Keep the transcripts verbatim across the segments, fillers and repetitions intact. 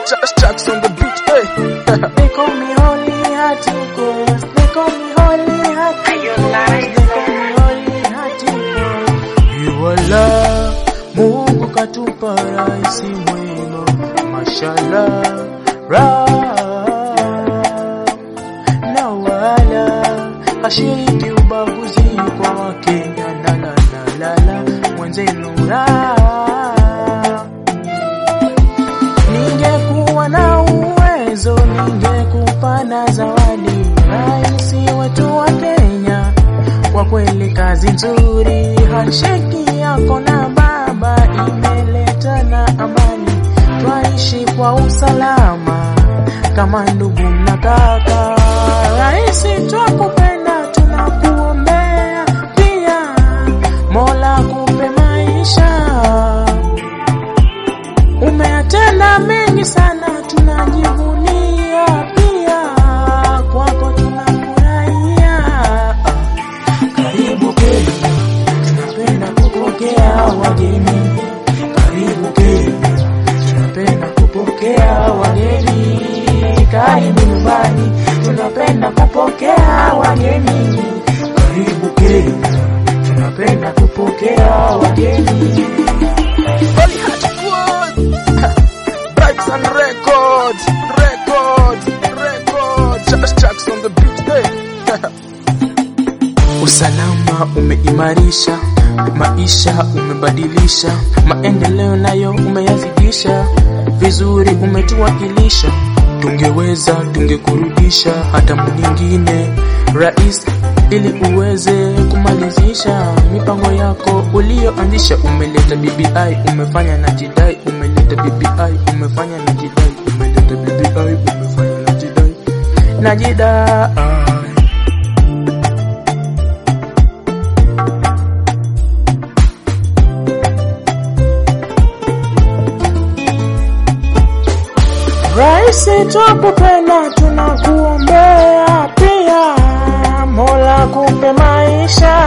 Tracks on the beat, hey. They call me holy heart ghost. They call me holy heart ghost. They call me holy heart ghost. You are love, Mungu katupa raisi mwema, mashallah, ra na wala hashiriki ubaguzi kwa Wakenya, la la la la mwenzenu ra. Ningekuwa na uwezo ningekupa na zawadi raisi wetu wa Kenya, kwa kweli kazi nzuri, handshake yako na baba imeleta na amani, twaishi kwa usalama kama ndugu na kaka. Raisi twakupenda, tunakuombea pia, Mola kupe maisha, umeatenda mengi sana, tunajivunia pia, kwako tunafurahia. Karibu Kenya, tunapenda kupokea wageni. Karibu Kenya, tunapenda kupokea wageni. Karibu nyumbani, tunapenda kupokea wageni. Karibu Kenya, tunapenda kupokea wageni. Holy Heart Ghost. Tracks and records, records, records. Tracks on the beat, hey. Usalama umeimarisha, maisha umebadilisha, maendeleo nayo umeyazidisha, vizuri umetuwakilisha. Tungeweza tungekurudisha hata mwingine rais, ili uweze kumalizisha mipango yako ulioanzisha. Umeleta B B I, umefanya na jidai, umeleta B B I, umefanya na jidai, umeleta B B I, umefanya na jidai, na jidai. Raisi twakupenda, tunakuombea pia, Mola kupe maisha,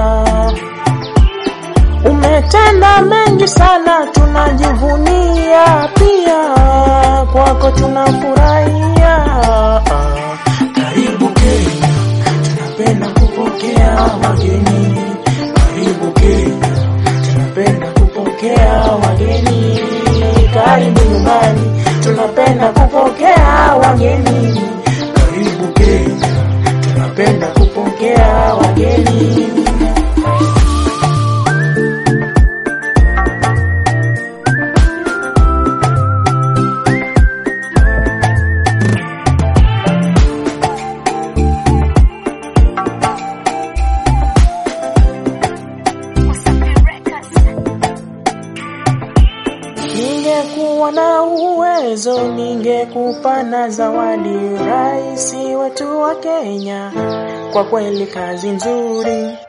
umetenda mengi sana, tunajivunia pia, kwako tunafurahia. Karibu Kenya, tunapenda kupokea wageni. Karibu Kenya, tunapenda kupokea wageni. Karibu nyumbani, tunapenda kupokea wageni. Karibu Kenya, tunapenda kupokea wageni. Ningekuwa na uwezo ningekupa na zawadi raisi wetu wa Kenya, kwa kweli kazi nzuri,